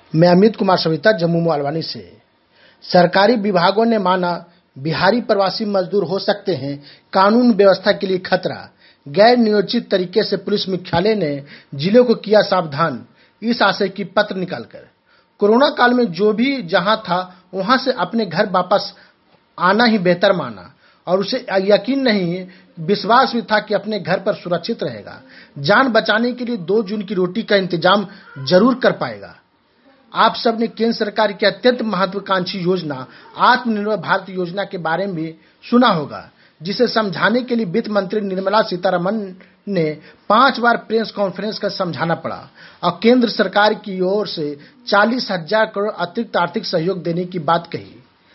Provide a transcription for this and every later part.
मैं अमित कुमार सविता, जम्मू मोहालवानी से। सरकारी विभागों ने माना बिहारी प्रवासी मजदूर हो सकते हैं कानून व्यवस्था के लिए खतरा। गैर नियोजित तरीके से पुलिस मुख्यालय ने जिलों को किया सावधान, इस आशय की पत्र निकालकर। कोरोना काल में जो भी जहां था वहां से अपने घर वापस आना ही बेहतर माना और उसे यकीन नहीं विश्वास भी था कि अपने घर पर सुरक्षित रहेगा। जान बचाने के लिए 2 जून की रोटी का इंतजाम जरूर कर पाएगा। आप सब ने केंद्र सरकार की अत्यंत महत्वाकांक्षी योजना आत्मनिर्भर भारत योजना के बारे में सुना होगा, जिसे समझाने के लिए वित्त मंत्री निर्मला सीतारमण ने 5 बार प्रेस कॉन्फ्रेंस कर समझाना पड़ा और केंद्र सरकार की ओर से 40,000 करोड़ अतिरिक्त आर्थिक सहयोग देने की बात कही,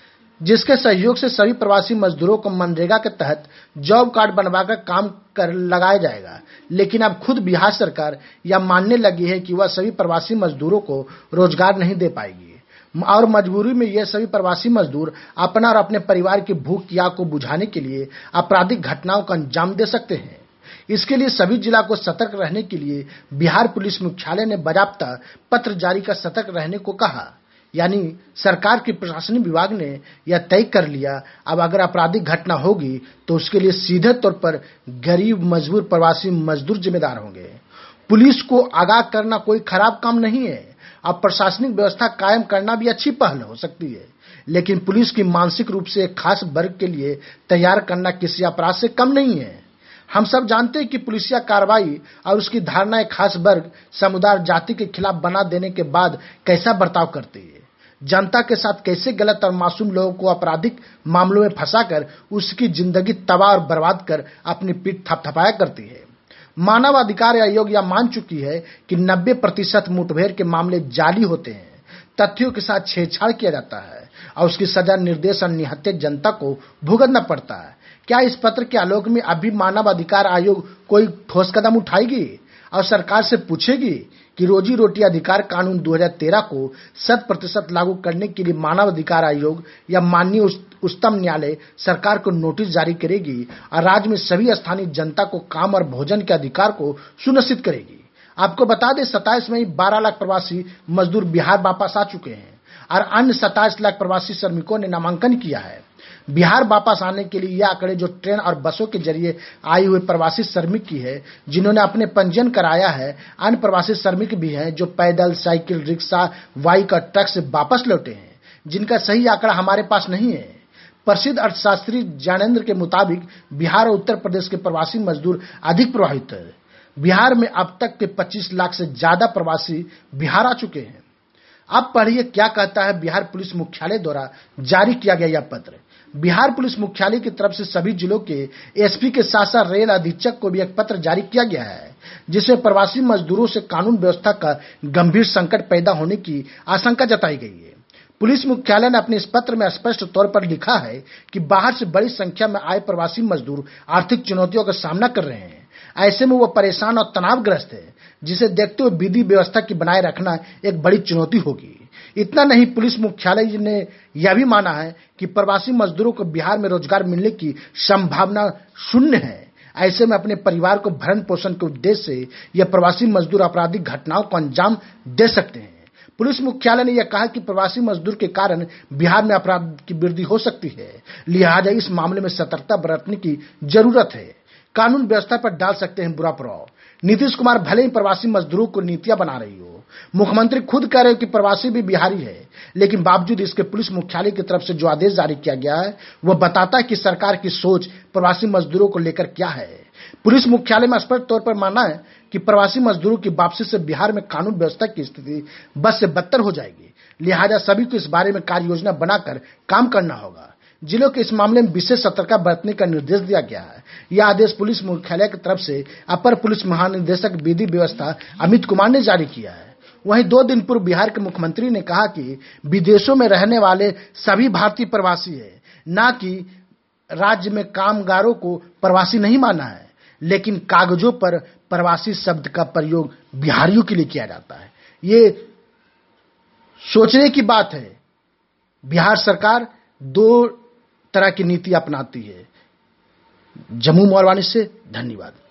जिसके सहयोग से सभी प्रवासी मजदूरों को मनरेगा के तहत जॉब कार्ड बनवाकर काम कर लगाया जाएगा। लेकिन अब खुद बिहार सरकार यह मानने लगी है कि वह सभी प्रवासी मजदूरों को रोजगार नहीं दे पाएगी और मजबूरी में ये सभी प्रवासी मजदूर अपना और अपने परिवार की भूख की आग को बुझाने के लिए आपराधिक घटनाओं का अंजाम दे सकते हैं। इसके लिए सभी जिला को सतर्क रहने के लिए बिहार पुलिस मुख्यालय ने बाकायदा पत्र जारी कर सतर्क रहने को कहा। यानी सरकार के प्रशासनिक विभाग ने यह तय कर लिया, अब अगर आपराधिक घटना होगी तो उसके लिए सीधे तौर पर गरीब मजबूर प्रवासी मजदूर जिम्मेदार होंगे। पुलिस को आगाह करना कोई खराब काम नहीं है। अब प्रशासनिक व्यवस्था कायम करना भी अच्छी पहल हो सकती है, लेकिन पुलिस की मानसिक रूप से एक खास वर्ग के लिए तैयार करना किसी अपराध से कम नहीं है। हम सब जानते हैं कि पुलिसिया कार्रवाई और उसकी धारणा एक खास वर्ग, समुदाय, जाति के खिलाफ बना देने के बाद कैसा बर्ताव करती है, जनता के साथ कैसे गलत और मासूम लोगों को आपराधिक मामलों में फंसाकर उसकी जिंदगी तबाह और बर्बाद कर अपनी पीठ थपथपाया करती है। मानव अधिकार आयोग यह मान चुकी है कि 90% मुठभेड़ के मामले जाली होते हैं, तथ्यों के साथ छेड़छाड़ किया जाता है और उसकी सजा निर्देश और निहत्थे जनता को भुगतना पड़ता है। क्या इस पत्र के आलोक में अभी मानव अधिकार आयोग कोई ठोस कदम उठाएगी और सरकार से पूछेगी कि रोजी रोटी अधिकार कानून 2013 को 100% लागू करने के लिए मानव अधिकार आयोग या माननीय उच्चतम न्यायालय सरकार को नोटिस जारी करेगी और राज्य में सभी स्थानीय जनता को काम और भोजन के अधिकार को सुनिश्चित करेगी। आपको बता दें, 27 मई 12 लाख प्रवासी मजदूर बिहार वापस आ चुके हैं और अन्य 27 लाख प्रवासी श्रमिकों ने नामांकन किया है। बिहार वापस आने के लिए यह आंकड़े जो ट्रेन और बसों के जरिए आए हुए प्रवासी श्रमिक की है, जिन्होंने अपने पंजीयन कराया है। अन्य प्रवासी श्रमिक भी हैं जो पैदल, साइकिल, रिक्शा, बाइक और ट्रक से वापस लौटे हैं, जिनका सही आंकड़ा हमारे पास नहीं है। प्रसिद्ध अर्थशास्त्री ज्ञानेंद्र के मुताबिक बिहार और उत्तर प्रदेश के प्रवासी मजदूर अधिक प्रभावित है। बिहार में अब तक के 25 लाख से ज्यादा प्रवासी बिहार आ चुके हैं। अब पढ़िए क्या कहता है बिहार पुलिस मुख्यालय द्वारा जारी किया गया यह पत्र। बिहार पुलिस मुख्यालय की तरफ से सभी जिलों के एसपी के साथ साथ रेल अधीक्षक को भी एक पत्र जारी किया गया है, जिसमें प्रवासी मजदूरों से कानून व्यवस्था का गंभीर संकट पैदा होने की आशंका जताई गई है। पुलिस मुख्यालय ने अपने इस पत्र में स्पष्ट तौर पर लिखा है कि बाहर से बड़ी संख्या में आए प्रवासी मजदूर आर्थिक चुनौतियों का सामना कर रहे हैं। ऐसे में वो परेशान और तनावग्रस्त है, जिसे देखते हुए विधि व्यवस्था की बनाए रखना एक बड़ी चुनौती होगी। इतना नहीं, पुलिस मुख्यालय ने यह भी माना है कि प्रवासी मजदूरों को बिहार में रोजगार मिलने की संभावना शून्य है। ऐसे में अपने परिवार को भरण पोषण के उद्देश्य से यह प्रवासी मजदूर आपराधिक घटनाओं को अंजाम दे सकते हैं। पुलिस मुख्यालय ने यह कहा कि प्रवासी मजदूर के कारण बिहार में अपराध की वृद्धि हो सकती है, लिहाजा इस मामले में सतर्कता बरतने की जरूरत है। कानून व्यवस्था पर डाल सकते हैं बुरा प्रभाव। नीतीश कुमार भले ही प्रवासी मजदूरों को नीतियां बना रही हो, मुख्यमंत्री खुद कह रहे हैं कि प्रवासी भी बिहारी है, लेकिन बावजूद इसके पुलिस मुख्यालय की तरफ से जो आदेश जारी किया गया है वह बताता है कि सरकार की सोच प्रवासी मजदूरों को लेकर क्या है। पुलिस मुख्यालय में स्पष्ट तौर पर माना है कि प्रवासी मजदूरों की वापसी से बिहार में कानून व्यवस्था की स्थिति बद से बदतर हो जाएगी, लिहाजा सभी को इस बारे में कार्य योजना बनाकर काम करना होगा। जिलों के इस मामले में विशेष सतर्कता बरतने का निर्देश दिया गया है। यह आदेश पुलिस मुख्यालय की तरफ से अपर पुलिस महानिदेशक विधि व्यवस्था अमित कुमार ने जारी किया है। वहीं 2 दिन पूर्व बिहार के मुख्यमंत्री ने कहा कि विदेशों में रहने वाले सभी भारतीय प्रवासी है, ना कि राज्य में कामगारों को प्रवासी नहीं माना है, लेकिन कागजों पर प्रवासी शब्द का प्रयोग बिहारियों के लिए किया जाता है। ये सोचने की बात है। बिहार सरकार 2 तरह की नीति अपनाती है। जम्मू मोहालवानी से धन्यवाद।